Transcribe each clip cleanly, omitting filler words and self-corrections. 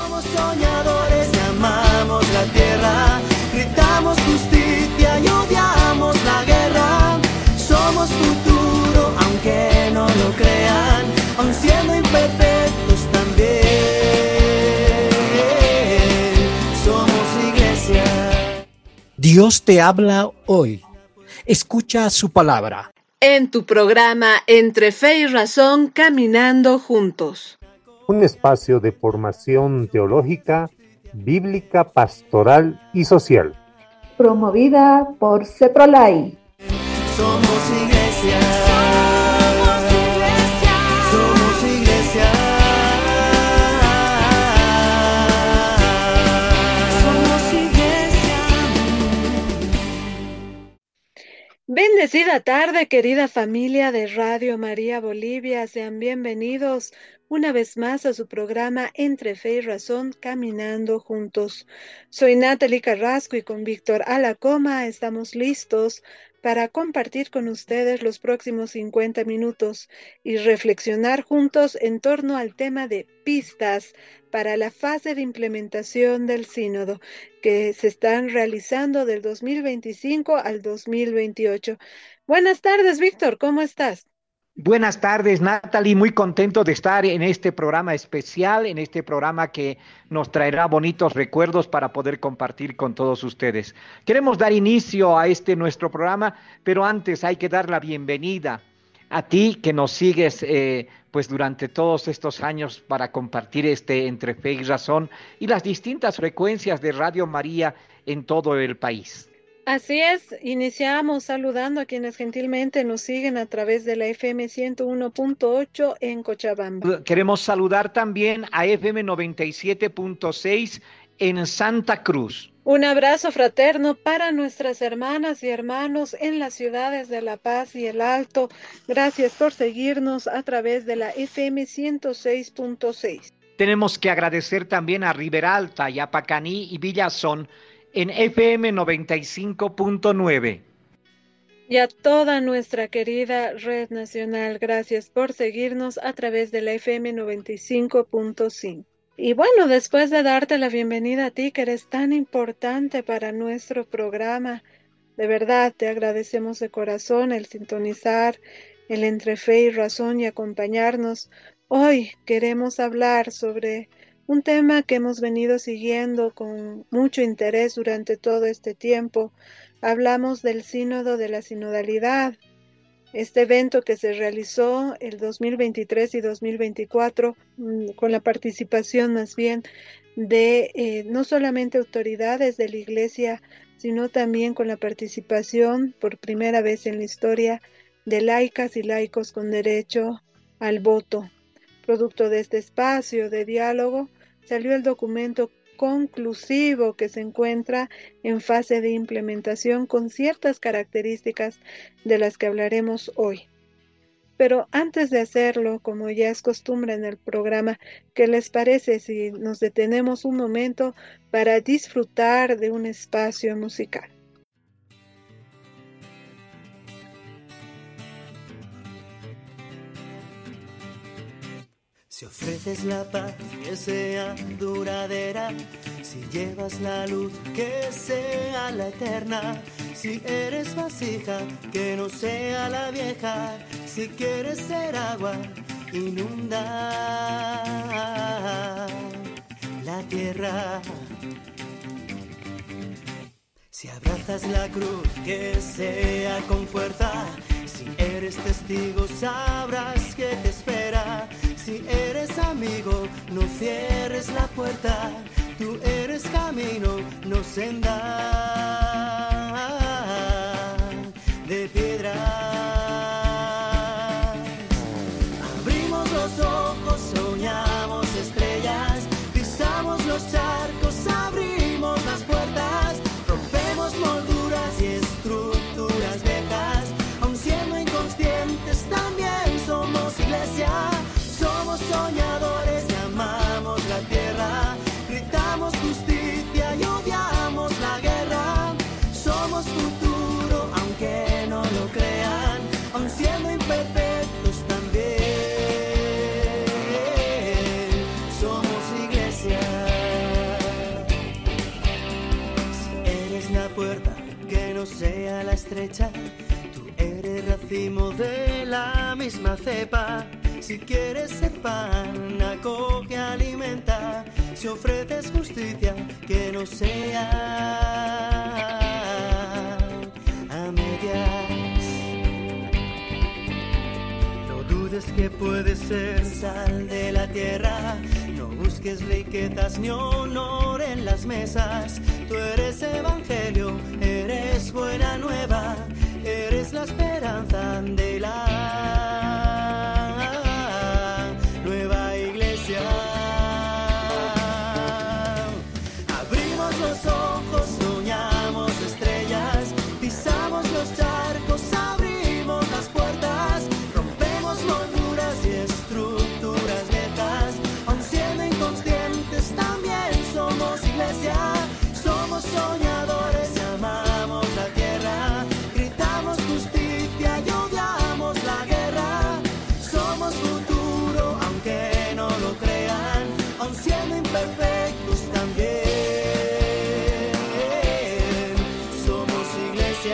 Somos soñadores y amamos la tierra, gritamos justicia y odiamos la guerra. Somos futuro, aunque no lo crean, aun siendo imperfectos también. Somos iglesia. Dios te habla hoy. Escucha su palabra. En tu programa Entre Fe y Razón, Caminando Juntos. Un espacio de formación teológica, bíblica, pastoral y social. Promovida por CEPROLAI. Somos iglesia. Somos iglesia. Somos iglesia. Somos iglesia. Bendecida tarde, querida familia de Radio María Bolivia. Sean bienvenidos una vez más a su programa Entre Fe y Razón, Caminando Juntos. Soy Natalie Carrasco y con Víctor Alacoma estamos listos para compartir con ustedes los próximos 50 minutos y reflexionar juntos en torno al tema de pistas para la fase de implementación del sínodo que se están realizando del 2025 al 2028. Buenas tardes, Víctor, ¿cómo estás? Buenas tardes, Natalie. Muy contento de estar en este programa especial, en este programa que nos traerá bonitos recuerdos para poder compartir con todos ustedes. Queremos dar inicio a este nuestro programa, pero antes hay que dar la bienvenida a ti que nos sigues pues durante todos estos años para compartir Entre Fe y Razón y las distintas frecuencias de Radio María en todo el país. Así es, iniciamos saludando a quienes gentilmente nos siguen a través de la FM 101.8 en Cochabamba. Queremos saludar también a FM 97.6 en Santa Cruz. Un abrazo fraterno para nuestras hermanas y hermanos en las ciudades de La Paz y El Alto. Gracias por seguirnos a través de la FM 106.6. Tenemos que agradecer también a Riberalta, Yapacaní y Villazón en FM 95.9. Y a toda nuestra querida Red Nacional, gracias por seguirnos a través de la FM 95.5. Y bueno, después de darte la bienvenida a ti, que eres tan importante para nuestro programa, de verdad te agradecemos de corazón el sintonizar el Entre Fe y Razón y acompañarnos. Hoy queremos hablar sobre un tema que hemos venido siguiendo con mucho interés durante todo este tiempo. Hablamos del Sínodo de la Sinodalidad, este evento que se realizó el 2023 y 2024 con la participación más bien de no solamente autoridades de la Iglesia, sino también con la participación por primera vez en la historia de laicas y laicos con derecho al voto. Producto de este espacio de diálogo, salió el documento conclusivo que se encuentra en fase de implementación con ciertas características de las que hablaremos hoy. Pero antes de hacerlo, como ya es costumbre en el programa, ¿qué les parece si nos detenemos un momento para disfrutar de un espacio musical? Si ofreces la paz que sea duradera, si llevas la luz que sea la eterna, si eres vasija que no sea la vieja, si quieres ser agua, inunda la tierra. Si abrazas la cruz que sea con fuerza, si eres testigo sabrás que te espera. Si eres amigo, no cierres la puerta. Tú eres camino, no senda de piedra. Abrimos los ojos, soñamos estrellas, pisamos los charcos, abrimos las puertas, rompemos molduras y estructuras viejas. Aun siendo inconscientes, también somos iglesia. Somos soñadores y amamos la tierra, gritamos justicia y odiamos la guerra. derecha. Tú eres racimo de la misma cepa. Si quieres ser pan, acoge, alimenta. Si ofreces justicia, que no sea a medias. No dudes que puedes ser sal de la tierra. No busques riquezas ni honor en las mesas. Tú eres evangelio, eres buena nueva. Eres la esperanza de la nueva iglesia. Abrimos los ojos, soñamos estrellas, pisamos los charcos, abrimos las puertas, rompemos molduras y estructuras viejas. Aun siendo inconscientes, también somos iglesia. Somos soñadores, llamamos la tierra, gritamos justicia y odiamos la guerra. Somos futuro, aunque no lo crean, aun siendo imperfectos también. Somos iglesia.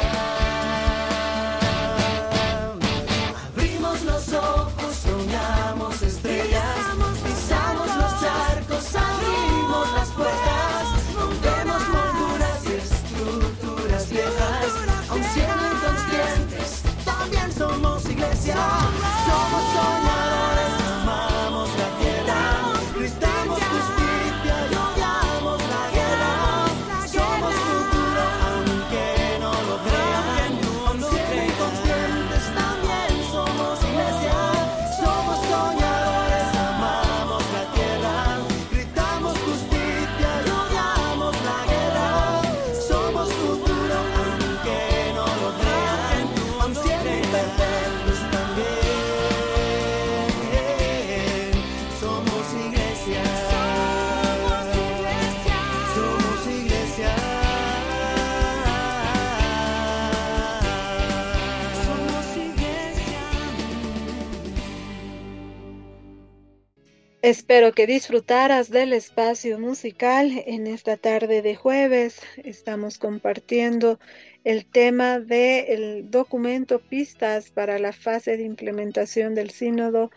Abrimos los ojos, soñamos estrellas, pisamos los charcos, abrimos las puertas, rompemos molduras y estructuras viejas. Aun siendo inconscientes, también somos iglesia. Somos soñadores, amamos la tierra, gritamos justicia y odiamos la guerra. Somos futuro, aunque no lo crean, aun siendo inconscientes, también somos iglesia. Somos soñadores, amamos la tierra, gritamos justicia y odiamos la guerra. Somos futuro, aunque no lo crean, aun siendo imperfectos también. Somos iglesia. Somos iglesia. Somos iglesia. Espero que disfrutaras del espacio musical en esta tarde de jueves. Estamos compartiendo el tema del documento Pistas para la fase de implementación del Sínodo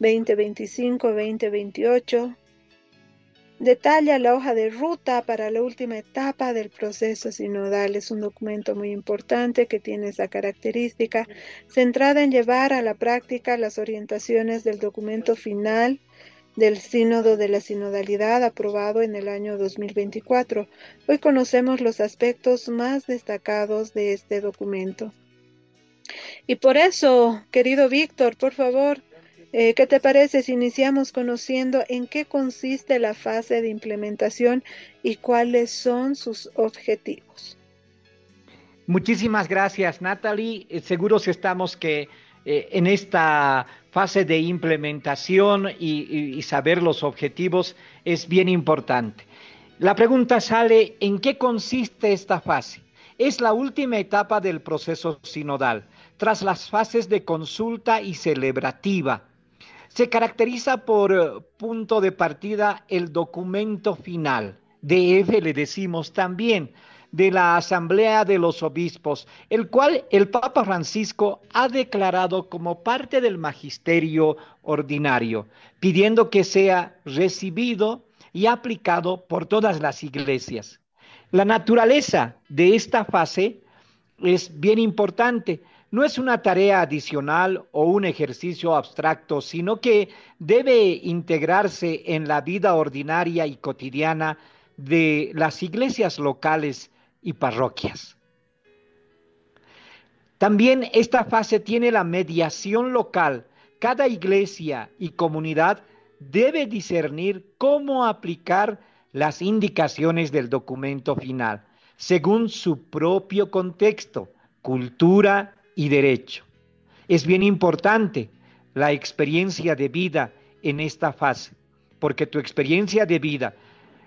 2025-2028. Detalla la hoja de ruta para la última etapa del proceso sinodal. Es un documento muy importante que tiene esa característica, centrada en llevar a la práctica las orientaciones del documento final del Sínodo de la Sinodalidad aprobado en el año 2024. Hoy conocemos los aspectos más destacados de este documento. Y por eso, querido Víctor, por favor, ¿qué te parece si iniciamos conociendo en qué consiste la fase de implementación y cuáles son sus objetivos? Muchísimas gracias, Natalie. Seguros estamos que en esta fase de implementación y saber los objetivos es bien importante. La pregunta sale, ¿en qué consiste esta fase? Es la última etapa del proceso sinodal, tras las fases de consulta y celebrativa. Se caracteriza por punto de partida el documento final, DF le decimos también, de la Asamblea de los Obispos, el cual el Papa Francisco ha declarado como parte del magisterio ordinario, pidiendo que sea recibido y aplicado por todas las iglesias. La naturaleza de esta fase es bien importante. No es una tarea adicional o un ejercicio abstracto, sino que debe integrarse en la vida ordinaria y cotidiana de las iglesias locales y parroquias. También esta fase tiene la mediación local. Cada iglesia y comunidad debe discernir cómo aplicar las indicaciones del documento final, según su propio contexto, cultura y derecho. Es bien importante la experiencia de vida en esta fase, porque tu experiencia de vida,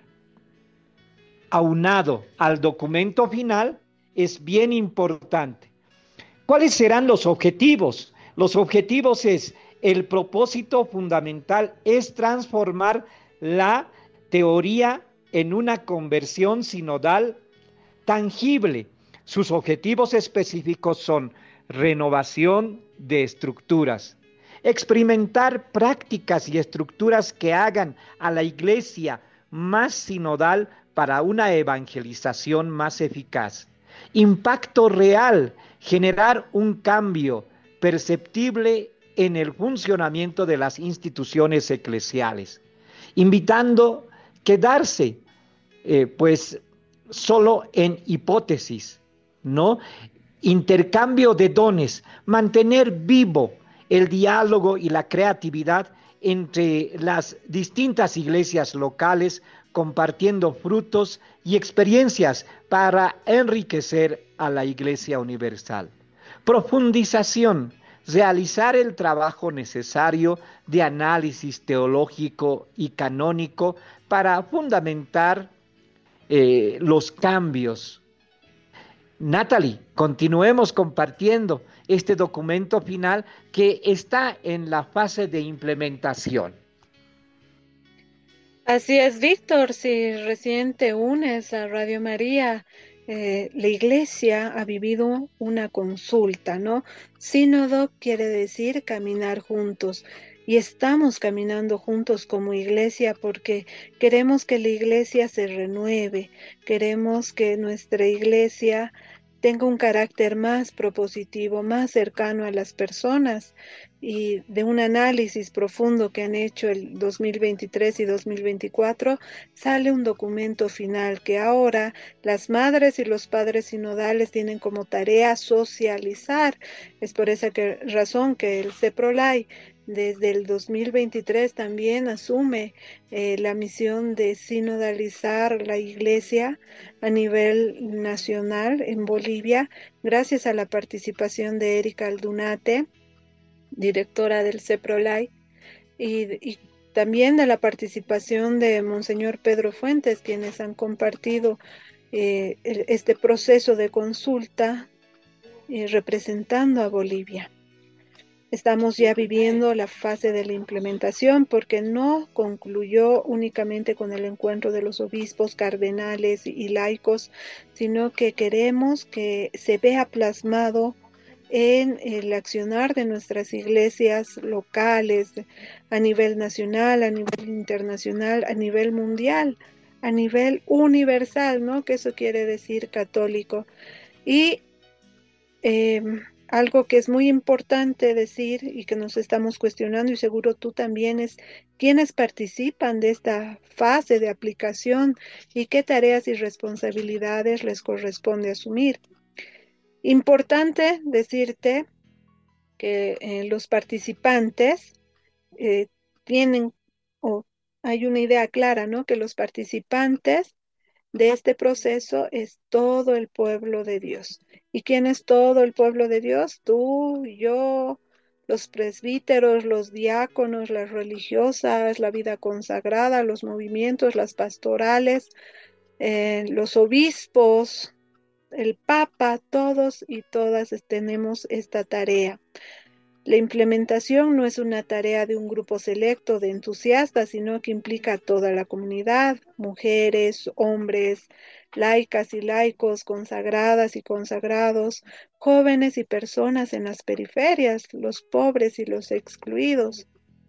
aunado al documento final, es bien importante. ¿Cuáles serán los objetivos? Los objetivos es, el propósito fundamental es transformar la teoría en una conversión sinodal tangible, Sus objetivos específicos son renovación de estructuras, experimentar prácticas y estructuras que hagan a la iglesia más sinodal para una evangelización más eficaz. Impacto real, generar un cambio perceptible en el funcionamiento de las instituciones eclesiales, invitando quedarse pues solo en hipótesis, ¿no? Intercambio de dones, mantener vivo el diálogo y la creatividad entre las distintas iglesias locales, compartiendo frutos y experiencias para enriquecer a la Iglesia Universal. Profundización, realizar el trabajo necesario de análisis teológico y canónico para fundamentar los cambios. Natalie, continuemos compartiendo este documento final que está en la fase de implementación. Así es, Víctor, si recién te unes a Radio María, la Iglesia ha vivido una consulta, ¿no? Sínodo quiere decir caminar juntos. Y estamos caminando juntos como iglesia porque queremos que la iglesia se renueve, queremos que nuestra iglesia tenga un carácter más propositivo, más cercano a las personas, y de un análisis profundo que han hecho el 2023 y 2024, sale un documento final que ahora las madres y los padres sinodales tienen como tarea socializar. Es por esa razón que el CEPROLAI desde el 2023 también asume la misión de sinodalizar la iglesia a nivel nacional en Bolivia, gracias a la participación de Erika Aldunate, directora del CEPROLAI, y también de la participación de Monseñor Pedro Fuentes, quienes han compartido este proceso de consulta representando a Bolivia. Estamos ya viviendo la fase de la implementación porque no concluyó únicamente con el encuentro de los obispos, cardenales y laicos, sino que queremos que se vea plasmado en el accionar de nuestras iglesias locales a nivel nacional, a nivel internacional, a nivel mundial, a nivel universal, ¿no? Que eso quiere decir católico. Y algo que es muy importante decir y que nos estamos cuestionando, y seguro tú también, es quiénes participan de esta fase de aplicación y qué tareas y responsabilidades les corresponde asumir. Importante decirte que los participantes tienen, o hay una idea clara, ¿no? Que los participantes de este proceso es todo el pueblo de Dios. ¿Y quién es todo el pueblo de Dios? Tú, yo, los presbíteros, los diáconos, las religiosas, la vida consagrada, los movimientos, las pastorales, los obispos, el Papa, todos y todas tenemos esta tarea. La implementación no es una tarea de un grupo selecto de entusiastas, sino que implica a toda la comunidad, mujeres, hombres, laicas y laicos, consagradas y consagrados, jóvenes y personas en las periferias, los pobres y los excluidos.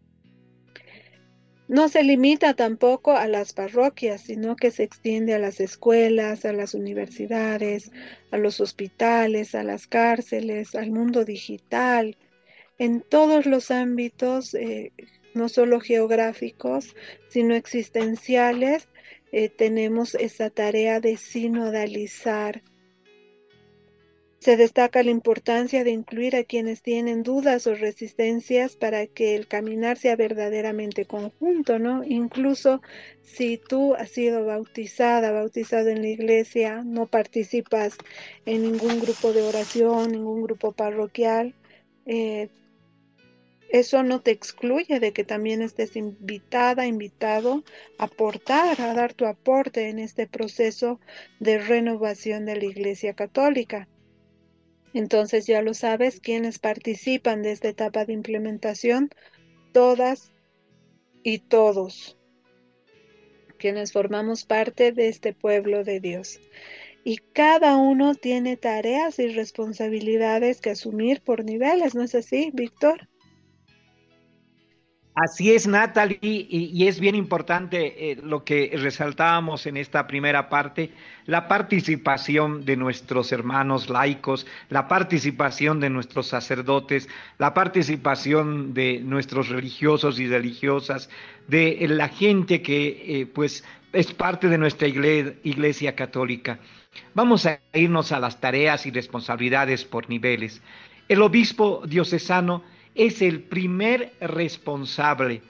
No se limita tampoco a las parroquias, sino que se extiende a las escuelas, a las universidades, a los hospitales, a las cárceles, al mundo digital, en todos los ámbitos, no solo geográficos, sino existenciales. Tenemos esa tarea de sinodalizar. Se destaca la importancia de incluir a quienes tienen dudas o resistencias para que el caminar sea verdaderamente conjunto, ¿no? Incluso si tú has sido bautizado en la iglesia, no participas en ningún grupo de oración, ningún grupo parroquial, eso no te excluye de que también estés invitado a aportar, a dar tu aporte en este proceso de renovación de la Iglesia Católica. Entonces ya lo sabes, quienes participan de esta etapa de implementación, todas y todos, quienes formamos parte de este pueblo de Dios. y cada uno tiene tareas y responsabilidades que asumir por niveles, ¿no es así, Víctor? Así es, Natalie, y es bien importante lo que resaltábamos en esta primera parte, la participación de nuestros hermanos laicos, la participación de nuestros sacerdotes, la participación de nuestros religiosos y religiosas, de la gente que pues es parte de nuestra iglesia católica. Vamos a irnos a las tareas y responsabilidades por niveles. El obispo diocesano es el primer responsable.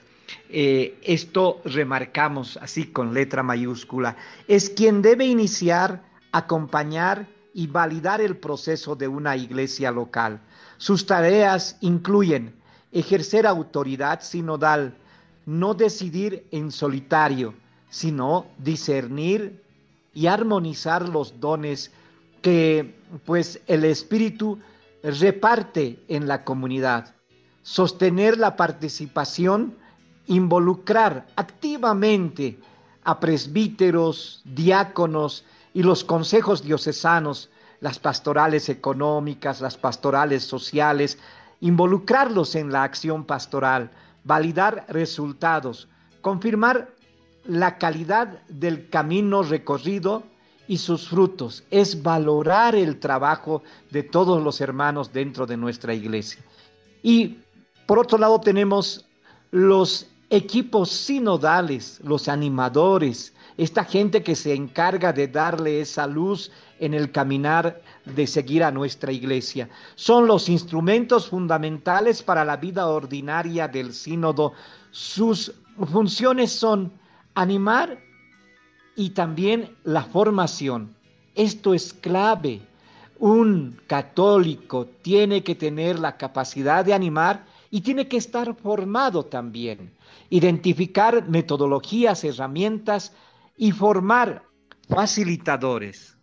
Esto remarcamos así con letra mayúscula. Es quien debe iniciar, acompañar y validar el proceso de una iglesia local. Sus tareas incluyen ejercer autoridad sinodal, no decidir en solitario, sino discernir y armonizar los dones que pues el Espíritu reparte en la comunidad. Sostener la participación, involucrar activamente a presbíteros, diáconos y los consejos diocesanos, las pastorales económicas, las pastorales sociales, involucrarlos en la acción pastoral, validar resultados, confirmar la calidad del camino recorrido y sus frutos. Es valorar el trabajo de todos los hermanos dentro de nuestra iglesia. Y por otro lado tenemos los equipos sinodales, los animadores, esta gente que se encarga de darle esa luz en el caminar de seguir a nuestra iglesia. Son los instrumentos fundamentales para la vida ordinaria del sínodo. Sus funciones son animar y también la formación. Esto es clave. Un católico tiene que tener la capacidad de animar y tiene que estar formado también. Identificar metodologías, herramientas y formar facilitadores.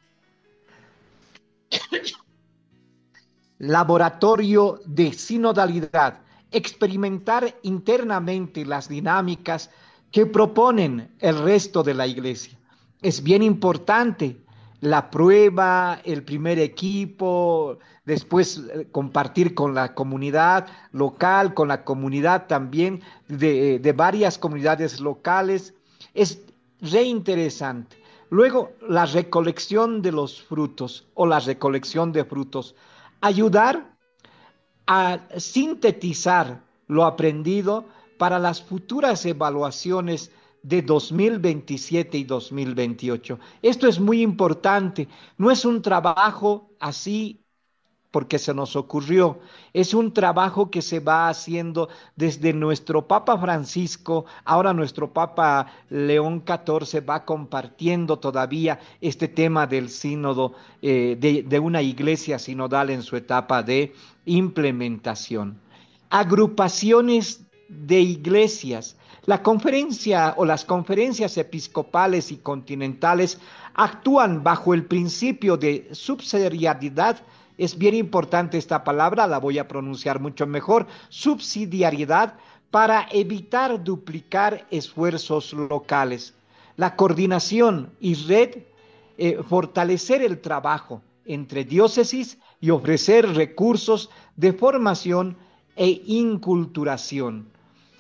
Laboratorio de sinodalidad. Experimentar internamente las dinámicas que proponen el resto de la iglesia. Es bien importante la prueba, el primer equipo, después compartir con la comunidad local, con la comunidad también de varias comunidades locales. Es re interesante. Luego, la recolección de los frutos o la recolección de frutos. Ayudar a sintetizar lo aprendido para las futuras evaluaciones de 2027 y 2028. Esto es muy importante. No es un trabajo así porque se nos ocurrió. Es un trabajo que se va haciendo desde nuestro Papa Francisco. Ahora nuestro Papa León XIV va compartiendo todavía este tema del sínodo, de una iglesia sinodal en su etapa de implementación. Agrupaciones de iglesias. La conferencia o las conferencias episcopales y continentales actúan bajo el principio de subsidiariedad. Es bien importante esta palabra, la voy a pronunciar mucho mejor, subsidiariedad, para evitar duplicar esfuerzos locales. La coordinación y red, fortalecer el trabajo entre diócesis y ofrecer recursos de formación e inculturación.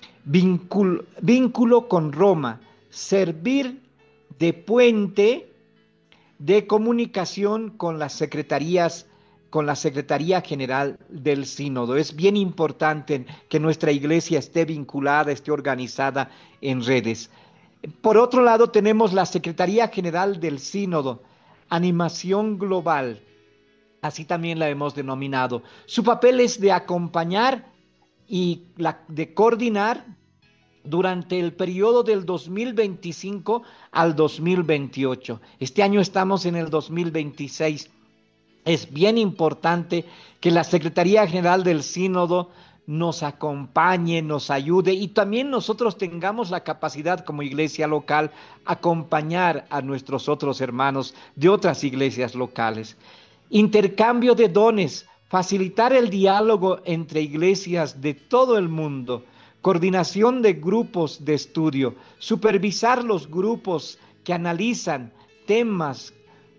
Vínculo con Roma, servir de puente de comunicación con las secretarías, con la Secretaría General del Sínodo. Es bien importante que nuestra iglesia esté vinculada, esté organizada en redes. Por otro lado, tenemos la Secretaría General del Sínodo, animación global, así también la hemos denominado. Su papel es de acompañar y de coordinar durante el periodo del 2025 al 2028. Este año estamos en el 2026. Es bien importante que la Secretaría General del Sínodo nos acompañe, nos ayude y también nosotros tengamos la capacidad como iglesia local acompañar a nuestros otros hermanos de otras iglesias locales. Intercambio de dones, facilitar el diálogo entre iglesias de todo el mundo, coordinación de grupos de estudio, supervisar los grupos que analizan temas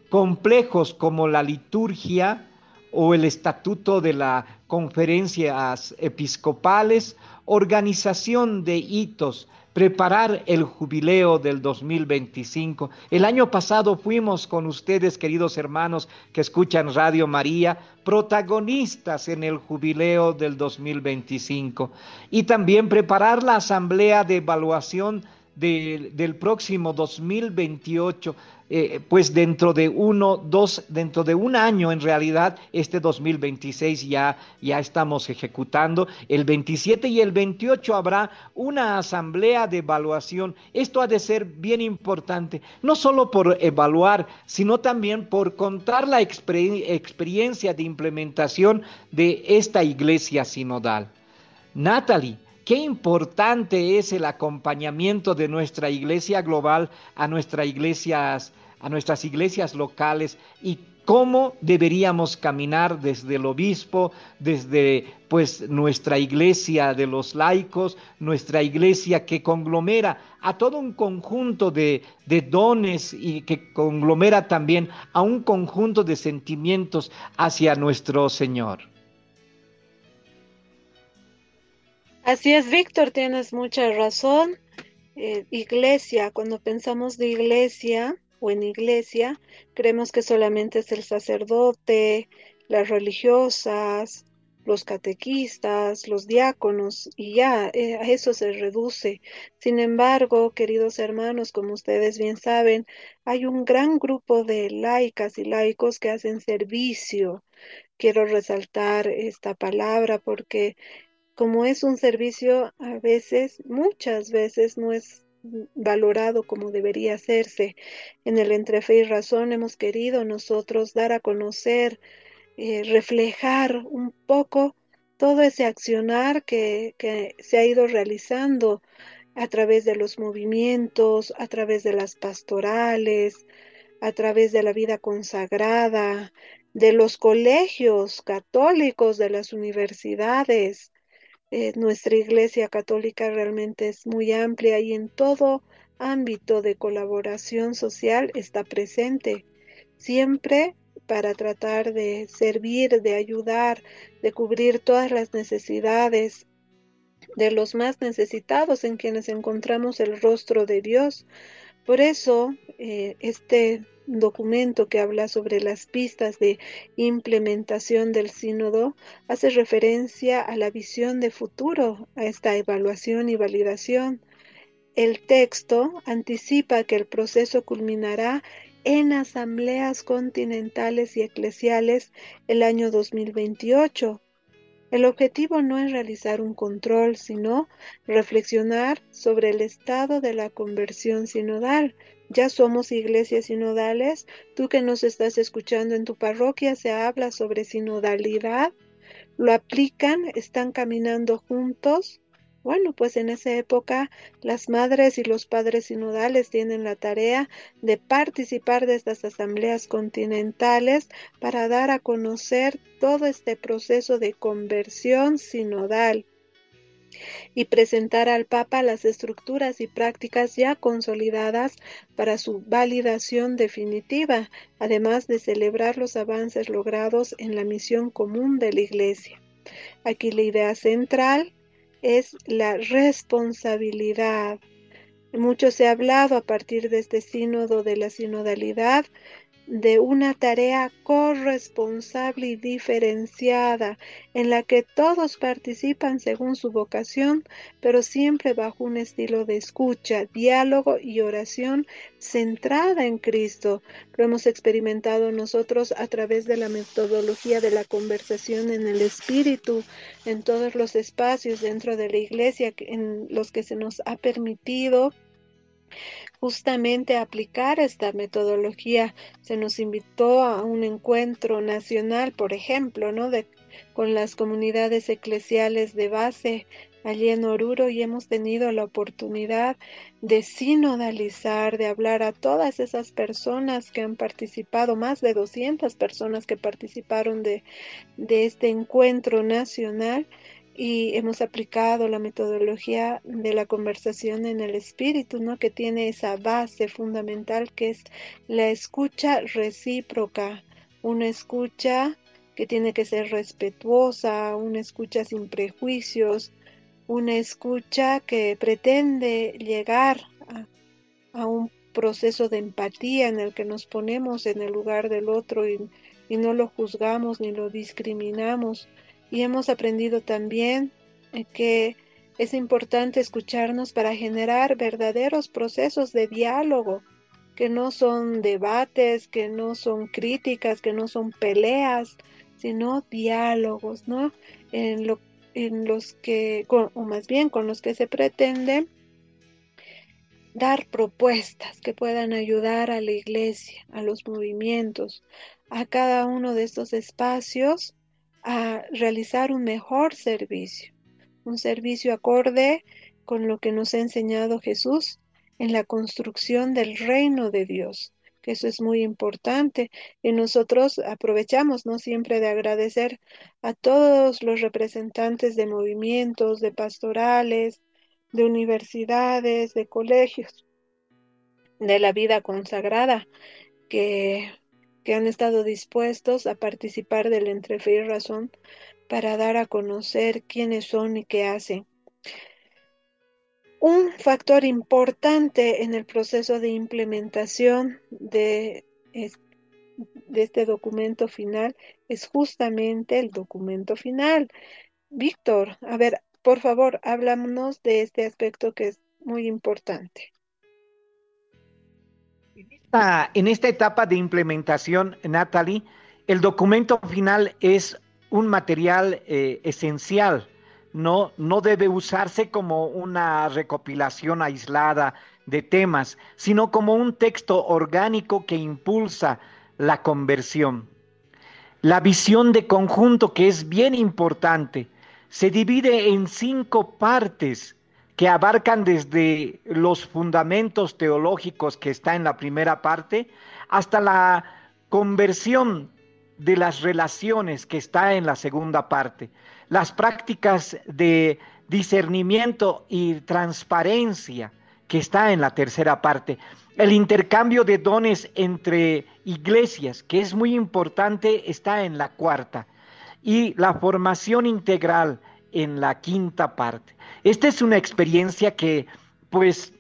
complejos como la liturgia o el estatuto de las conferencias episcopales, organización de hitos, preparar el jubileo del 2025. El año pasado fuimos con ustedes, queridos hermanos que escuchan Radio María, protagonistas en el jubileo del 2025. Y también preparar la asamblea de evaluación del próximo 2028, pues dentro de dentro de un año en realidad, este 2026 ya estamos ejecutando. El 27 y el 28 habrá una asamblea de evaluación. Esto ha de ser bien importante, no solo por evaluar, sino también por contar la experiencia de implementación de esta iglesia sinodal. Natalie, qué importante es el acompañamiento de nuestra iglesia global a nuestras iglesias locales, y cómo deberíamos caminar desde el obispo, desde pues nuestra iglesia de los laicos, nuestra iglesia que conglomera a todo un conjunto de dones y que conglomera también a un conjunto de sentimientos hacia nuestro Señor. Así es, Víctor, tienes mucha razón. Iglesia, cuando pensamos de iglesia o en iglesia, creemos que solamente es el sacerdote, las religiosas, los catequistas, los diáconos, y ya, a eso se reduce. Sin embargo, queridos hermanos, como ustedes bien saben, hay un gran grupo de laicas y laicos que hacen servicio. Quiero resaltar esta palabra porque como es un servicio, a veces, muchas veces no es valorado como debería hacerse. En el Entre Fe y Razón hemos querido nosotros dar a conocer, reflejar un poco todo ese accionar que se ha ido realizando a través de los movimientos, a través de las pastorales, a través de la vida consagrada, de los colegios católicos, de las universidades. Nuestra Iglesia Católica realmente es muy amplia y en todo ámbito de colaboración social está presente, siempre para tratar de servir, de ayudar, de cubrir todas las necesidades de los más necesitados, en quienes encontramos el rostro de Dios. Por eso, este documento que habla sobre las pistas de implementación del sínodo hace referencia a la visión de futuro, a esta evaluación y validación. El texto anticipa que el proceso culminará en asambleas continentales y eclesiales el año 2028. El objetivo no es realizar un control, sino reflexionar sobre el estado de la conversión sinodal. Ya somos iglesias sinodales. Tú que nos estás escuchando en tu parroquia, se habla sobre sinodalidad. ¿Lo aplican? ¿Están caminando juntos? Bueno, pues en esa época las madres y los padres sinodales tienen la tarea de participar de estas asambleas continentales para dar a conocer todo este proceso de conversión sinodal y presentar al Papa las estructuras y prácticas ya consolidadas para su validación definitiva, además de celebrar los avances logrados en la misión común de la Iglesia. Aquí la idea central es la responsabilidad. Mucho se ha hablado a partir de este sínodo de la sinodalidad de una tarea corresponsable y diferenciada en la que todos participan según su vocación, pero siempre bajo un estilo de escucha, diálogo y oración centrada en Cristo. Lo hemos experimentado nosotros a través de la metodología de la conversación en el Espíritu, en todos los espacios dentro de la Iglesia en los que se nos ha permitido justamente aplicar esta metodología. Se nos invitó a un encuentro nacional, por ejemplo, ¿no? Con las comunidades eclesiales de base allí en Oruro, y hemos tenido la oportunidad de sinodalizar, de hablar a todas esas personas que han participado, más de 200 personas que participaron de este encuentro nacional. y hemos aplicado la metodología de la conversación en el espíritu, ¿no? Que tiene esa base fundamental que es la escucha recíproca, una escucha que tiene que ser respetuosa, una escucha sin prejuicios, una escucha que pretende llegar a un proceso de empatía en el que nos ponemos en el lugar del otro y no lo juzgamos ni lo discriminamos. Y hemos aprendido también que es importante escucharnos para generar verdaderos procesos de diálogo, que no son debates, que no son críticas, que no son peleas, sino diálogos, ¿no? En los que, o más bien con los que se pretende dar propuestas que puedan ayudar a la iglesia, a los movimientos, a cada uno de estos espacios a realizar un servicio acorde con lo que nos ha enseñado Jesús en la construcción del reino de Dios, que eso es muy importante. Y nosotros aprovechamos, ¿no? Siempre de agradecer a todos los representantes de movimientos, de pastorales, de universidades, de colegios, de la vida consagrada, que, que han estado dispuestos a participar del Entre Fe y Razón para dar a conocer quiénes son y qué hacen. Un factor importante en el proceso de implementación de este documento final es justamente el documento final. Víctor, a ver, por favor, háblanos de este aspecto que es muy importante. En esta etapa de implementación, Natalie, el documento final es un material esencial. No debe usarse como una recopilación aislada de temas, sino como un texto orgánico que impulsa la conversión. La visión de conjunto, que es bien importante, se divide en 5 partes que abarcan desde los fundamentos teológicos que está en la primera parte hasta la conversión de las relaciones que está en la segunda parte, las prácticas de discernimiento y transparencia que está en la tercera parte, el intercambio de dones entre iglesias, que es muy importante, está en la cuarta, y la formación integral en la quinta parte. Esta es una experiencia que, pues,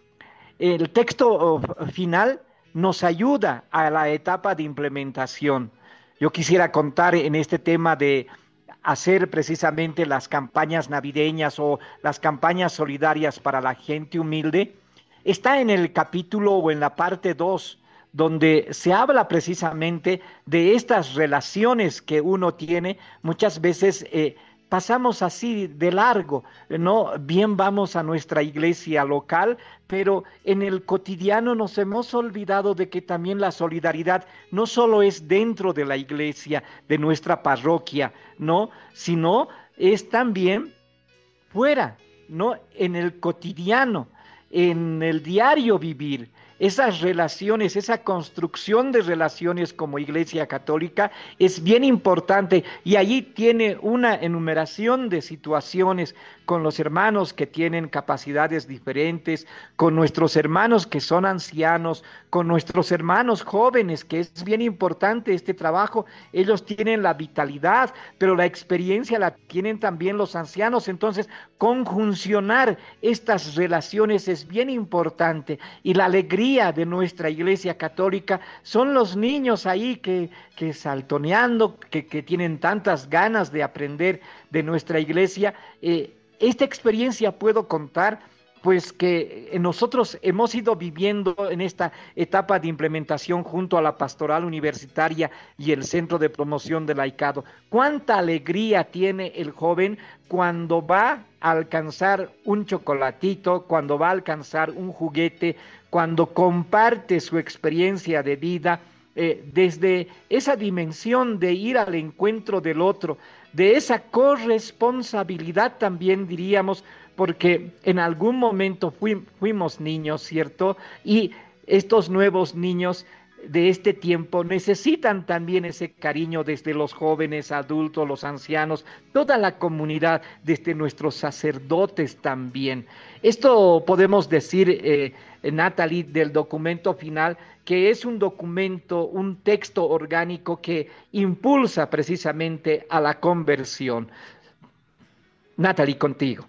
el texto final nos ayuda a la etapa de implementación. Yo quisiera contar en este tema de hacer precisamente las campañas navideñas o las campañas solidarias para la gente humilde. Está en el capítulo o en la parte 2, donde se habla precisamente de estas relaciones que uno tiene. Muchas veces pasamos así de largo, ¿no? Bien vamos a nuestra iglesia local, pero en el cotidiano nos hemos olvidado de que también la solidaridad no solo es dentro de la iglesia, de nuestra parroquia, ¿no? Sino es también fuera, ¿no? En el cotidiano, en el diario vivir. Esas relaciones, esa construcción de relaciones como Iglesia Católica es bien importante, y allí tiene una enumeración de situaciones con los hermanos que tienen capacidades diferentes, con nuestros hermanos que son ancianos, con nuestros hermanos jóvenes, que es bien importante este trabajo. Ellos tienen la vitalidad, pero la experiencia la tienen también los ancianos. Entonces, conjuncionar estas relaciones es bien importante, y la alegría de nuestra Iglesia Católica son los niños ahí que saltoneando, que tienen tantas ganas de aprender de nuestra Iglesia. Esta experiencia puedo contar, pues, que nosotros hemos ido viviendo en esta etapa de implementación junto a la Pastoral Universitaria y el Centro de Promoción del Laicado. Cuánta alegría tiene el joven cuando va a alcanzar un chocolatito, cuando va a alcanzar un juguete, cuando comparte su experiencia de vida, desde esa dimensión de ir al encuentro del otro, de esa corresponsabilidad también diríamos, porque en algún momento fuimos niños, ¿cierto? Y estos nuevos niños de este tiempo necesitan también ese cariño desde los jóvenes, adultos, los ancianos, toda la comunidad, desde nuestros sacerdotes también. Esto podemos decir, Natalie, del documento final, que es un documento, un texto orgánico que impulsa precisamente a la conversión. Natalie, contigo.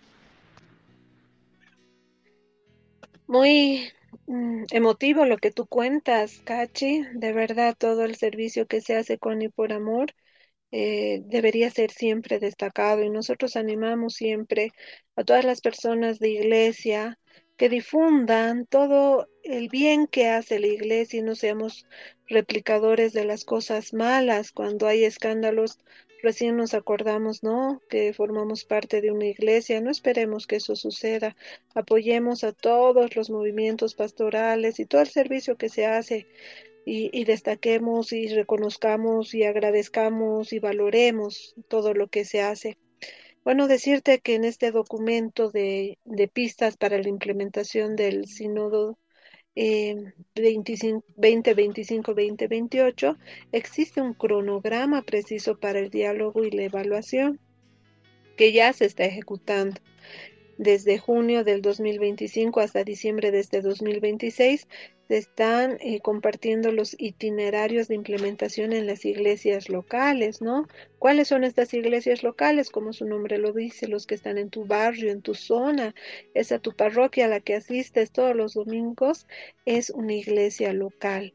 Muy emotivo lo que tú cuentas, Cachi. De verdad, todo el servicio que se hace con y por amor debería ser siempre destacado y nosotros animamos siempre a todas las personas de iglesia que difundan todo el bien que hace la iglesia y no seamos replicadores de las cosas malas. Cuando hay escándalos, recién nos acordamos, ¿no? Que formamos parte de una iglesia. No esperemos que eso suceda. Apoyemos a todos los movimientos pastorales y todo el servicio que se hace y destaquemos y reconozcamos y agradezcamos y valoremos todo lo que se hace. Bueno, decirte que en este documento de pistas para la implementación del sínodo 2025-2028 existe un cronograma preciso para el diálogo y la evaluación que ya se está ejecutando. Desde junio del 2025 hasta diciembre de este 2026 se están compartiendo los itinerarios de implementación en las iglesias locales, ¿no? ¿Cuáles son estas iglesias locales? Como su nombre lo dice, los que están en tu barrio, en tu zona, esa tu parroquia a la que asistes todos los domingos, es una iglesia local.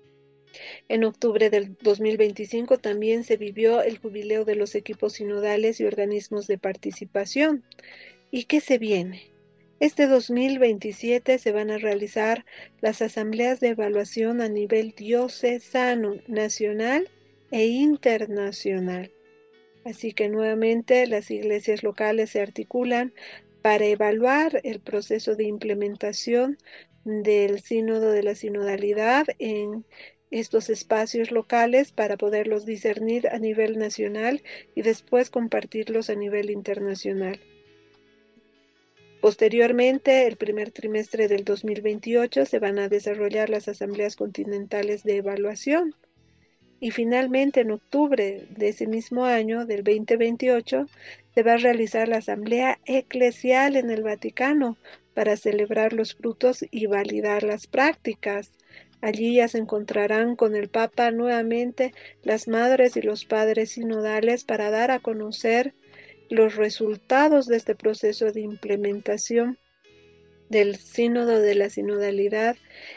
En octubre del 2025 también se vivió el jubileo de los equipos sinodales y organismos de participación. ¿Y qué se viene? Este 2027 se van a realizar las asambleas de evaluación a nivel diocesano, nacional e internacional. Así que nuevamente las iglesias locales se articulan para evaluar el proceso de implementación del sínodo de la sinodalidad en estos espacios locales para poderlos discernir a nivel nacional y después compartirlos a nivel internacional. Posteriormente, el primer trimestre del 2028 se van a desarrollar las asambleas continentales de evaluación y finalmente en octubre de ese mismo año, del 2028, se va a realizar la asamblea eclesial en el Vaticano para celebrar los frutos y validar las prácticas. Allí ya se encontrarán con el Papa nuevamente las madres y los padres sinodales para dar a conocer los resultados de este proceso de implementación del sínodo de la sinodalidad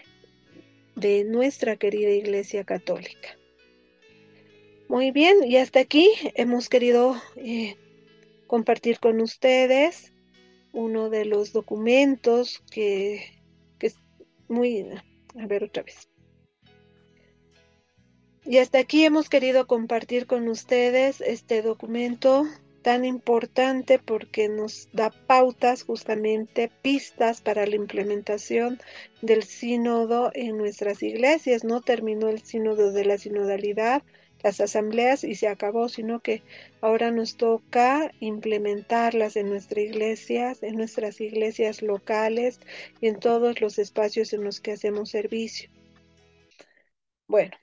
de nuestra querida Iglesia Católica. Muy bien, y hasta aquí hemos querido compartir con ustedes uno de los documentos que es muy... A ver otra vez. Y hasta aquí hemos querido compartir con ustedes este documento tan importante porque nos da pautas, justamente pistas para la implementación del sínodo en nuestras iglesias. No terminó el sínodo de la sinodalidad, las asambleas y se acabó, sino que ahora nos toca implementarlas en nuestras iglesias locales y en todos los espacios en los que hacemos servicio. Bueno.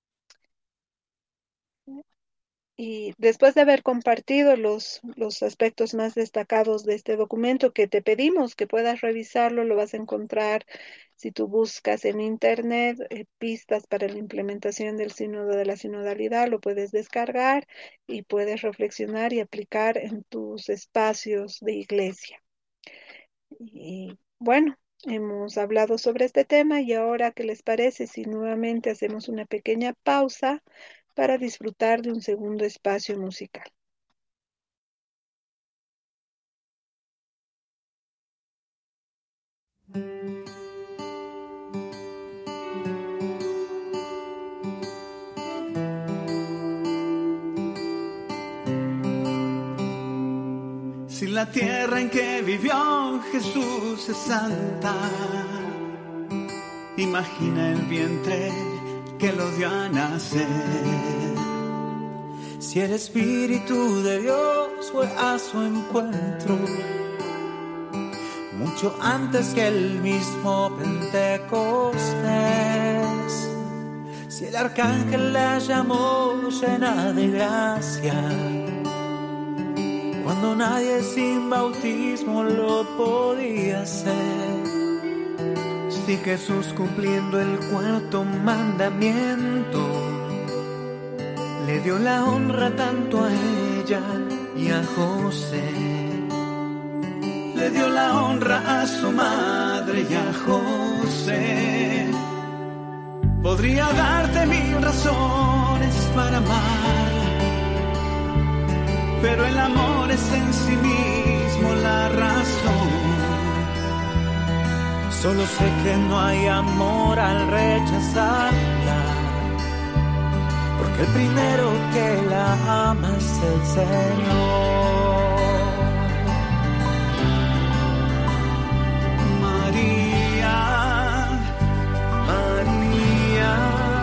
Y después de haber compartido los aspectos más destacados de este documento que te pedimos que puedas revisarlo, lo vas a encontrar si tú buscas en internet pistas para la implementación del sínodo de la sinodalidad, lo puedes descargar y puedes reflexionar y aplicar en tus espacios de iglesia. Y bueno, hemos hablado sobre este tema y ahora, ¿qué les parece si nuevamente hacemos una pequeña pausa para disfrutar de un segundo espacio musical? Si la tierra en que vivió Jesús es santa, imagina el vientre que lo dio a nacer. Si el Espíritu de Dios fue a su encuentro mucho antes que el mismo Pentecostés, El arcángel la llamó llena de gracia, cuando nadie sin bautismo lo podía hacer. Si Jesús, cumpliendo el cuarto mandamiento, le dio la honra tanto a ella y a José, le dio la honra a su madre y a José. Podría darte 1000 razones para amarla, pero el amor es en sí mismo la razón. Solo sé que no hay amor al rechazarla, porque el primero que la ama es el Señor. María, María,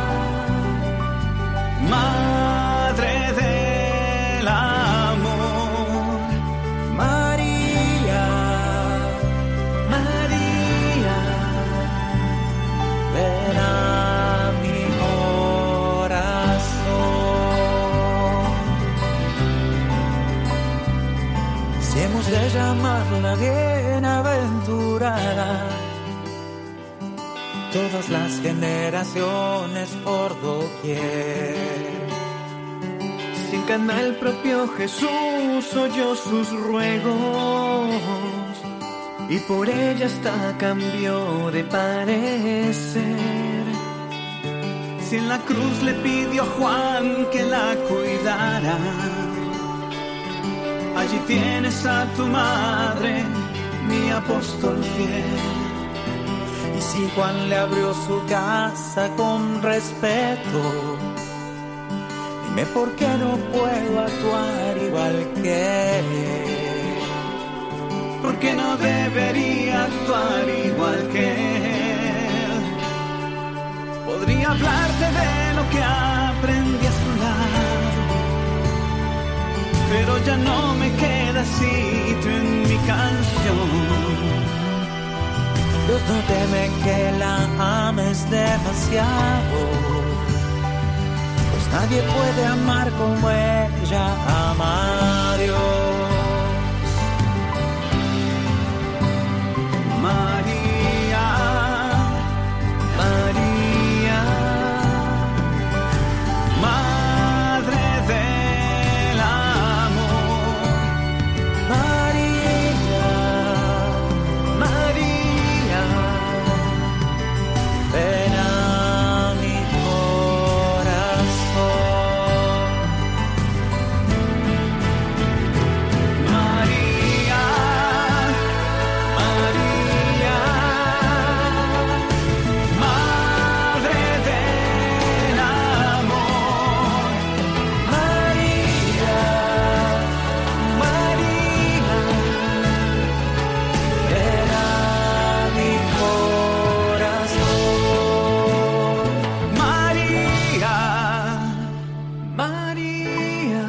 Madre del amor. María, María, ven a mi corazón. Si hemos de llamarla bienaventurada, todas las generaciones por doquier, sin que en el propio Jesús oyó sus ruegos, y por ella hasta cambió de parecer. Si en la cruz le pidió a Juan que la cuidara, allí tienes a tu madre, mi apóstol fiel. Y si Juan le abrió su casa con respeto, dime por qué no puedo actuar igual que él. ¿Por qué no debería actuar igual que él? Podría hablarte de lo que aprendí a su lado, pero ya no me queda sitio en mi canción. Dios no teme que la ames demasiado, pues nadie puede amar como ella ama a Dios. María, María, Madre del amor. María, María, ven a mi corazón. María, María, Madre del amor. María, María, ven a mi corazón. María, María,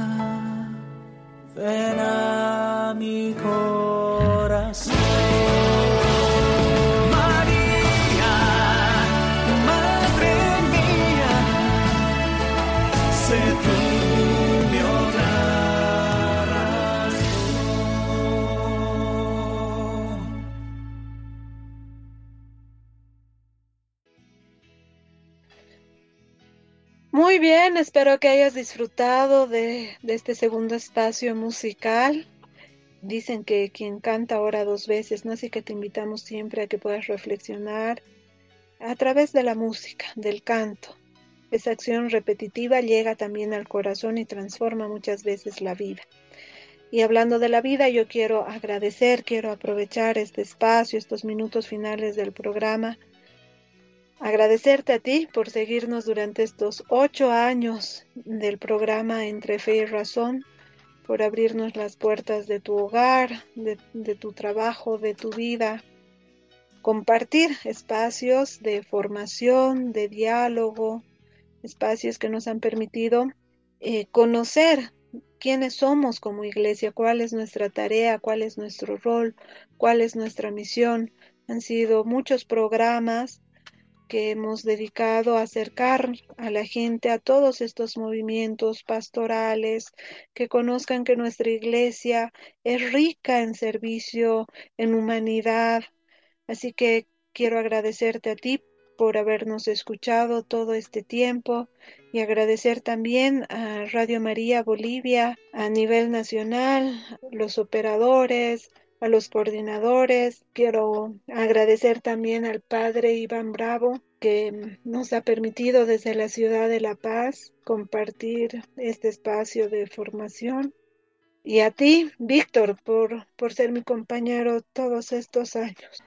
ven a mi corazón. María, Madre mía, sé tú mi otra razón. Muy bien, espero que hayas disfrutado de este segundo espacio musical. Dicen que quien canta ora 2 veces, ¿no? Así que te invitamos siempre a que puedas reflexionar a través de la música, del canto. Esa acción repetitiva llega también al corazón y transforma muchas veces la vida. Y hablando de la vida, yo quiero aprovechar este espacio, estos minutos finales del programa, agradecerte a ti por seguirnos durante estos 8 años del programa Entre Fe y Razón, por abrirnos las puertas de tu hogar, de tu trabajo, de tu vida, compartir espacios de formación, de diálogo, espacios que nos han permitido conocer quiénes somos como iglesia, cuál es nuestra tarea, cuál es nuestro rol, cuál es nuestra misión. Han sido muchos programas que hemos dedicado a acercar a la gente a todos estos movimientos pastorales, que conozcan que nuestra iglesia es rica en servicio, en humanidad. Así que quiero agradecerte a ti por habernos escuchado todo este tiempo y agradecer también a Radio María Bolivia a nivel nacional, los operadores, a los coordinadores. Quiero agradecer también al padre Iván Bravo, que nos ha permitido desde la ciudad de La Paz compartir este espacio de formación. Y a ti, Víctor, por ser mi compañero todos estos años.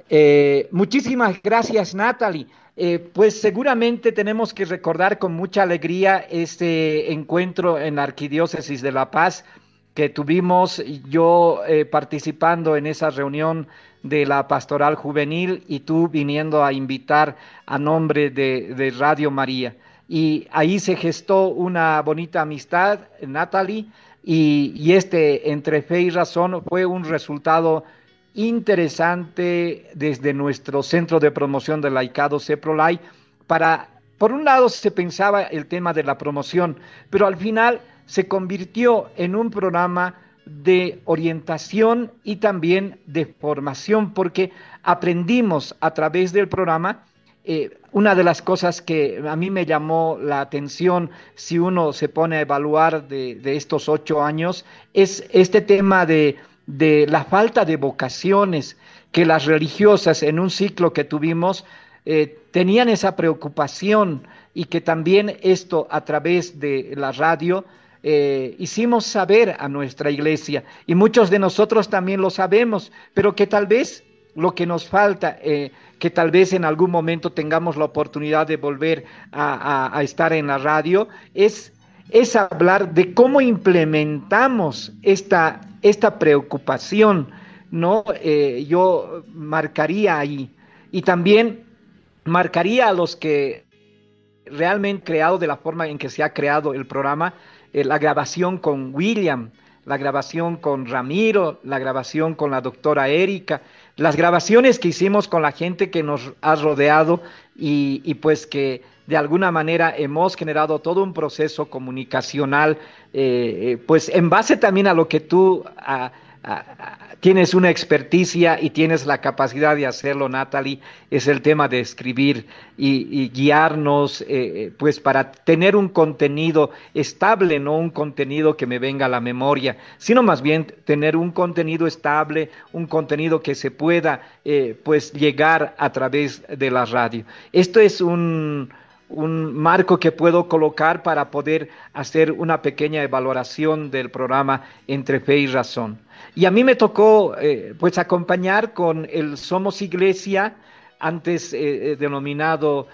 Muchísimas gracias, Natalie. Pues seguramente tenemos que recordar con mucha alegría este encuentro en la Arquidiócesis de La Paz que tuvimos yo participando en esa reunión de la Pastoral Juvenil y tú viniendo a invitar a nombre de Radio María. Y ahí se gestó una bonita amistad, Natalie, y este entre fe y razón fue un resultado interesante desde nuestro Centro de Promoción del Laicado, CEPROLAI, por un lado se pensaba el tema de la promoción, pero al final se convirtió en un programa de orientación y también de formación, porque aprendimos a través del programa. Una de las cosas que a mí me llamó la atención, si uno se pone a evaluar de estos 8 años, es este tema de la falta de vocaciones, que las religiosas en un ciclo que tuvimos tenían esa preocupación y que también esto a través de la radio hicimos saber a nuestra iglesia y muchos de nosotros también lo sabemos, pero que tal vez lo que nos falta, que tal vez en algún momento tengamos la oportunidad de volver a estar en la radio, es hablar de cómo implementamos esta preocupación, ¿no? Yo marcaría ahí y también marcaría a los que realmente creado de la forma en que se ha creado el programa, la grabación con William, la grabación con Ramiro, la grabación con la doctora Erika, las grabaciones que hicimos con la gente que nos ha rodeado y pues que de alguna manera hemos generado todo un proceso comunicacional, pues en base también a lo que tú tienes una experticia y tienes la capacidad de hacerlo, Natalie, es el tema de escribir y guiarnos, pues para tener un contenido estable, no un contenido que me venga a la memoria, sino más bien tener un contenido estable, un contenido que se pueda, pues llegar a través de la radio. Esto es un marco que puedo colocar para poder hacer una pequeña evaluación del programa Entre Fe y Razón. Y a mí me tocó pues acompañar con el Somos Iglesia, antes denominado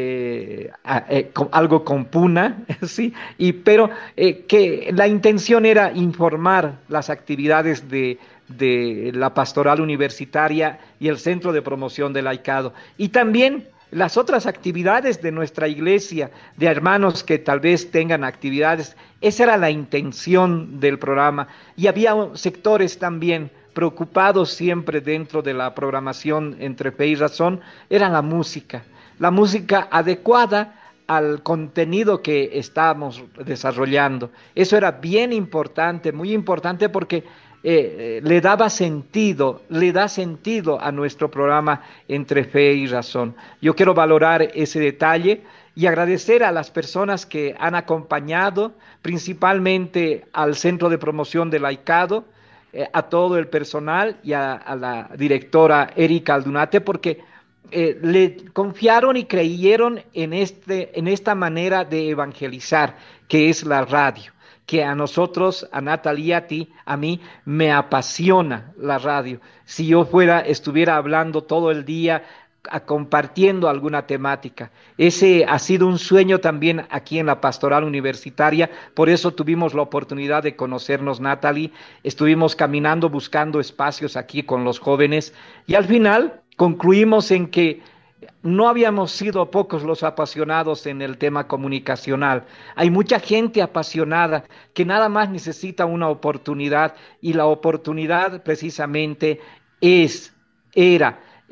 algo con Puna, ¿sí? Pero que la intención era informar las actividades de la pastoral universitaria y el Centro de Promoción del Laicado. Y también las otras actividades de nuestra iglesia, de hermanos que tal vez tengan actividades. Esa era la intención del programa. Y había sectores también preocupados siempre dentro de la programación Entre Fe y Razón, era la música adecuada al contenido que estábamos desarrollando. Eso era bien importante, muy importante porque le da sentido a nuestro programa Entre Fe y Razón. Yo quiero valorar ese detalle y agradecer a las personas que han acompañado, principalmente al Centro de Promoción del Laicado, a todo el personal y a la directora Erika Aldunate, porque le confiaron y creyeron en esta manera de evangelizar, que es la radio, que a nosotros, a Natalia, a ti, a mí, me apasiona la radio. Si yo estuviera hablando todo el día, compartiendo alguna temática. Ese ha sido un sueño también aquí en la pastoral universitaria, por eso tuvimos la oportunidad de conocernos, Natalie, estuvimos caminando buscando espacios aquí con los jóvenes y al final concluimos en que no habíamos sido pocos los apasionados en el tema comunicacional. Hay mucha gente apasionada que nada más necesita una oportunidad y la oportunidad precisamente era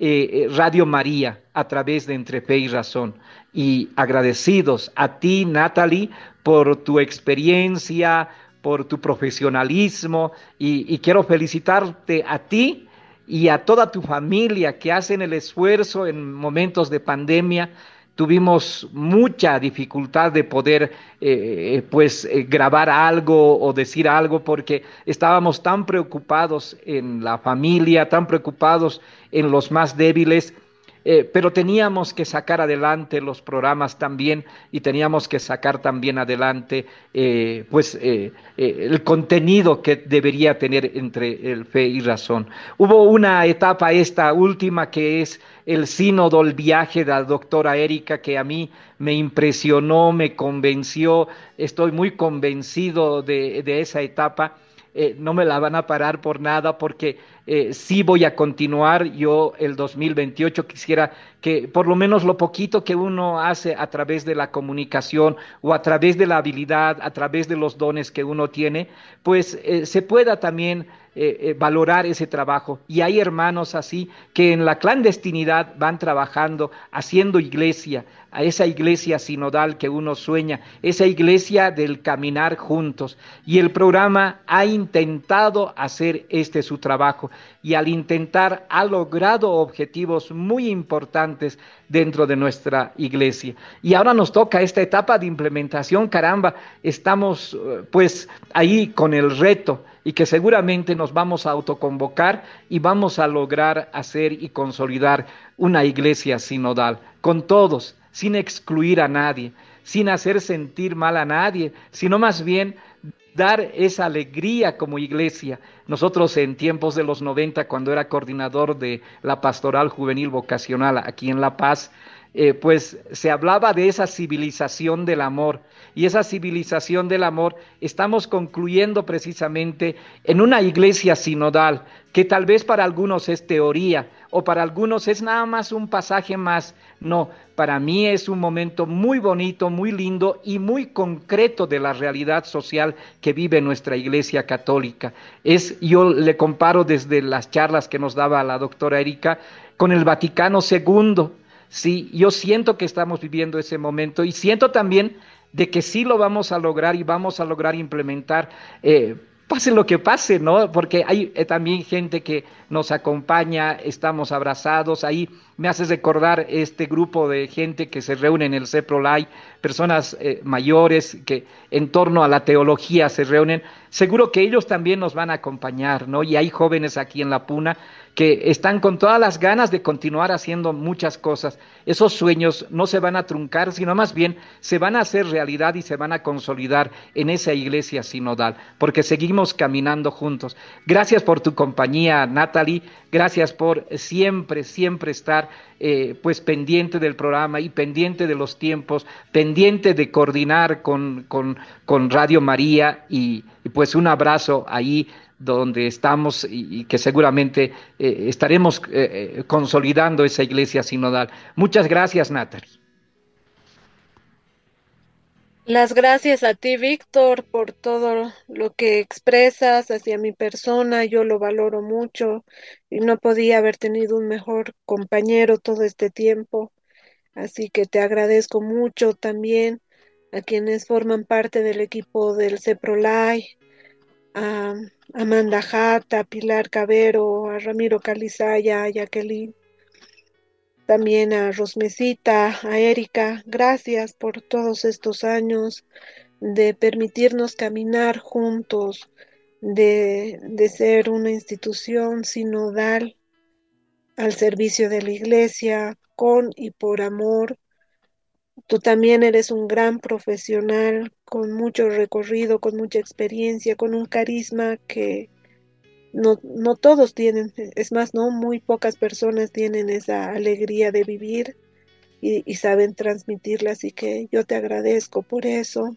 Radio María a través de Entre Fe y Razón. Y agradecidos a ti, Natalie, por tu experiencia, por tu profesionalismo y quiero felicitarte a ti y a toda tu familia que hacen el esfuerzo en momentos de pandemia. Tuvimos mucha dificultad de poder grabar algo o decir algo porque estábamos tan preocupados en la familia, tan preocupados en los más débiles, pero teníamos que sacar adelante los programas también y teníamos que sacar también adelante el contenido que debería tener Entre el Fe y Razón. Hubo una etapa esta última que es el sínodo, el viaje de la doctora Erika, que a mí me impresionó, me convenció, estoy muy convencido de esa etapa. No me la van a parar por nada porque sí voy a continuar. Yo el 2028 quisiera que por lo menos lo poquito que uno hace a través de la comunicación o a través de la habilidad, a través de los dones que uno tiene, pues se pueda también valorar ese trabajo. Y hay hermanos así que en la clandestinidad van trabajando, haciendo iglesia, a esa iglesia sinodal que uno sueña, esa iglesia del caminar juntos. Y el programa ha intentado hacer su trabajo y al intentar ha logrado objetivos muy importantes dentro de nuestra iglesia. Y ahora nos toca esta etapa de implementación, caramba, estamos pues ahí con el reto y que seguramente nos vamos a autoconvocar y vamos a lograr hacer y consolidar una iglesia sinodal, con todos, sin excluir a nadie, sin hacer sentir mal a nadie, sino más bien dar esa alegría como iglesia. Nosotros en tiempos de los 90, cuando era coordinador de la Pastoral Juvenil Vocacional aquí en La Paz, pues se hablaba de esa civilización del amor, y esa civilización del amor estamos concluyendo precisamente en una iglesia sinodal, que tal vez para algunos es teoría, o para algunos es nada más un pasaje más. No, para mí es un momento muy bonito, muy lindo y muy concreto de la realidad social que vive nuestra iglesia católica. Yo le comparo desde las charlas que nos daba la doctora Erika con el Vaticano II. Sí, yo siento que estamos viviendo ese momento y siento también de que sí lo vamos a lograr y vamos a lograr implementar, pase lo que pase, ¿no? Porque hay también gente que nos acompaña, estamos abrazados. Ahí me hace recordar este grupo de gente que se reúne en el CEPROLAI, personas mayores que en torno a la teología se reúnen. Seguro que ellos también nos van a acompañar, ¿no? Y hay jóvenes aquí en La Puna que están con todas las ganas de continuar haciendo muchas cosas. Esos sueños no se van a truncar, sino más bien se van a hacer realidad y se van a consolidar en esa iglesia sinodal, porque seguimos caminando juntos. Gracias por tu compañía, Natalie, gracias por siempre, siempre estar pues pendiente del programa y pendiente de los tiempos, pendiente de coordinar con Radio María y pues un abrazo ahí donde estamos y que seguramente estaremos consolidando esa iglesia sinodal. Muchas gracias, Natalie. Las gracias a ti, Víctor, por todo lo que expresas hacia mi persona. Yo lo valoro mucho y no podía haber tenido un mejor compañero todo este tiempo. Así que te agradezco mucho también a quienes forman parte del equipo del CEPROLAI, a Amanda Jata, a Pilar Cabero, a Ramiro Calizaya, a Jacqueline, también a Rosmecita, a Erika. Gracias por todos estos años de permitirnos caminar juntos, de ser una institución sinodal al servicio de la iglesia, con y por amor. Tú también eres un gran profesional, con mucho recorrido, con mucha experiencia, con un carisma que no todos tienen, es más, no muy pocas personas tienen esa alegría de vivir y saben transmitirla, así que yo te agradezco por eso.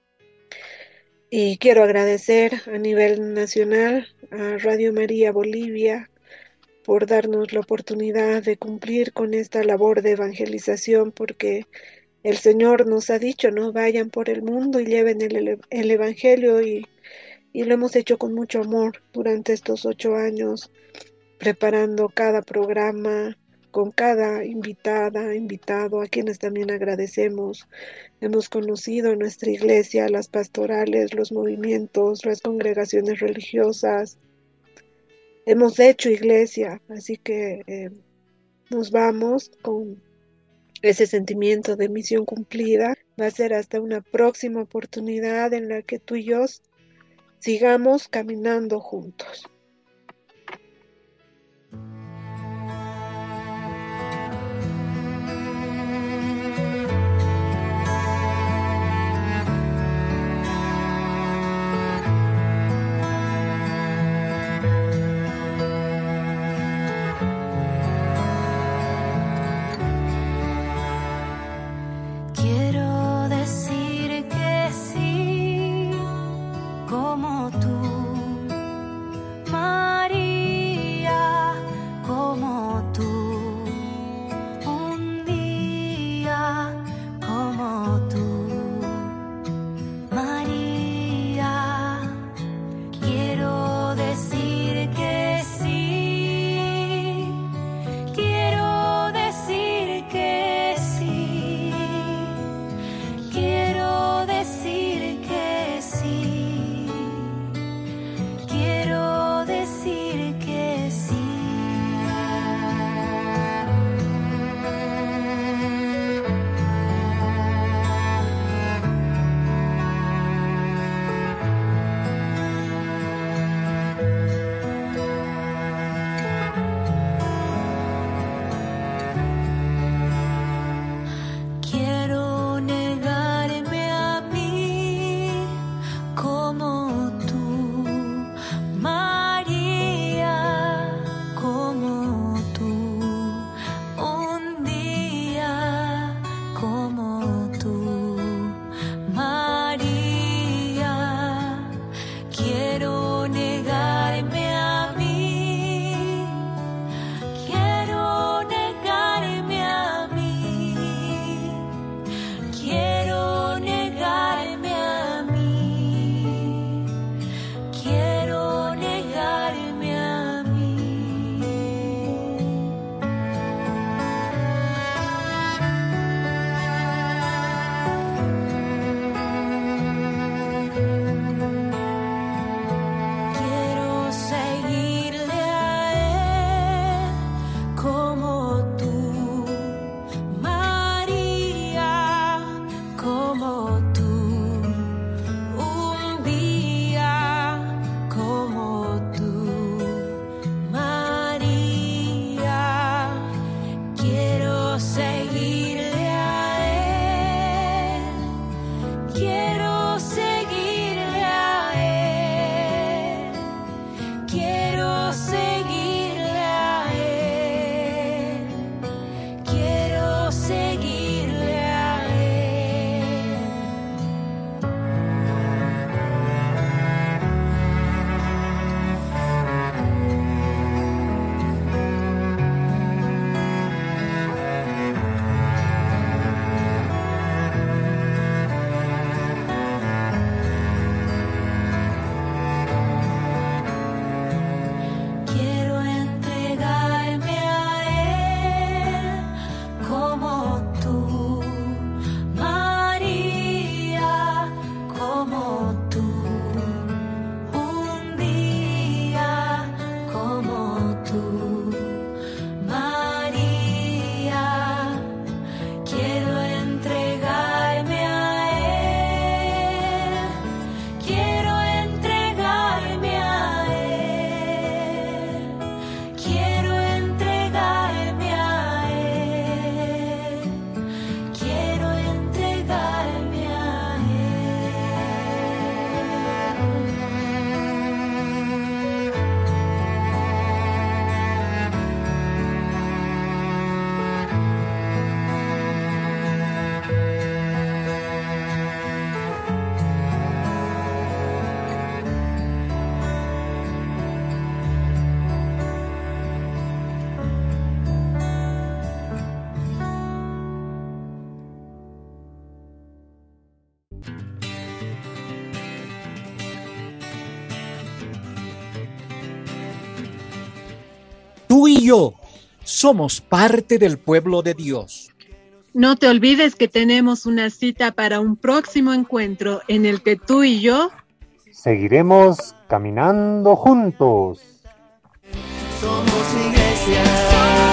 Y quiero agradecer a nivel nacional a Radio María Bolivia por darnos la oportunidad de cumplir con esta labor de evangelización, porque el Señor nos ha dicho, ¿no? Vayan por el mundo y lleven el Evangelio y lo hemos hecho con mucho amor durante estos 8 años, preparando cada programa, con cada invitada, invitado, a quienes también agradecemos. Hemos conocido nuestra iglesia, las pastorales, los movimientos, las congregaciones religiosas. Hemos hecho iglesia, así que nos vamos con ese sentimiento de misión cumplida. Va a ser hasta una próxima oportunidad en la que tú y yo sigamos caminando juntos. Quiero decir que sí, como tú, María, como tú, un día como tú, María. Quiero decir que sí, quiero decir que sí. Quiero decir que sí, quiero decir que sí. Quiero negarme a mí como tú, María, como tú, un día como tú, María. Quiero negarme a mí, quiero negarme a mí. Quiero negarme a mí, quiero negarme a mí. Quiero seguirle a él como tú, María, como tú, un día como tú, María. Quiero seguirle a él, quiero seguirle a él, quiero seguirle a él, quiero seguirle a él. Quiero entregarme a él como tú, María, como tú, un día como tú, María. Quiero entregarme a él, quiero entregarme a él, quiero entregarme a él, quiero entregarme a Tú y yo somos parte del pueblo de Dios. No te olvides que tenemos una cita para un próximo encuentro en el que tú y yo seguiremos caminando juntos. Somos iglesia.